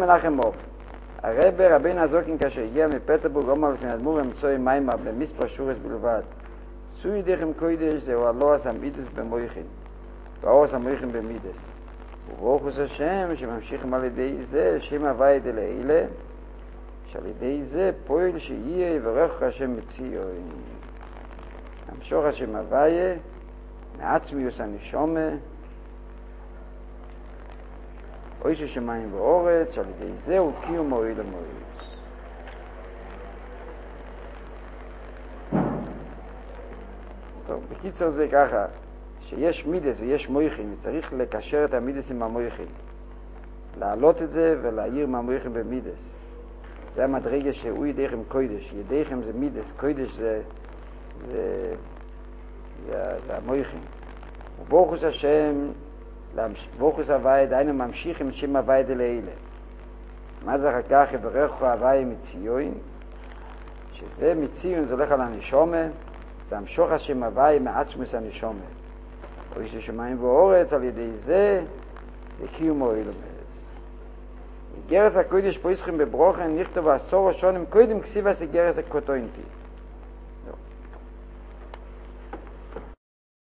מנחם מור. רבי נזוקין כאשר הגיע מפטרבורג אומר לפני אדמו"ר אמצוי מיימר במספר שורס בלבד. צוי דכם קוידש זהו הלועס המידס במויכין, והאורס המויכין במידס. וברוך הוא השם שממשיכים על ידי זה שם הוויה דלעילה, שעל ידי זה פועל שיהיה יברך השם בציון. המשוך השם הוויה מעצמיוס הנשומה, אוי ששמיים ואורץ, על ידי זה הוא קיום מועיל למועיל. טוב, בקיצור זה ככה, שיש מידס ויש מויכין, וצריך לקשר את המידס עם המויכין. להעלות את זה ולהעיר מהמויכין במידס. זה המדרגה שהוא ידיכם קוידש. ידיכם זה מידס, קוידש זה המויכין. וברכוס השם, ברכוס הוויה, דיינו ממשיך עם שם הוויה דלעילה. מה זה אחר כך? יברך הוויה מציון, שזה מציון זה הולך על הנשומה, זה המשוך השם הוויה מעצמוס הנשומה. או יש שמיים ואורץ, על ידי זה קיום מועיל למדס. גרס הקודש פה ישכם בברוכן נכתוב 10 שנים קודם כסיב עשי גרס הקוטוינטי.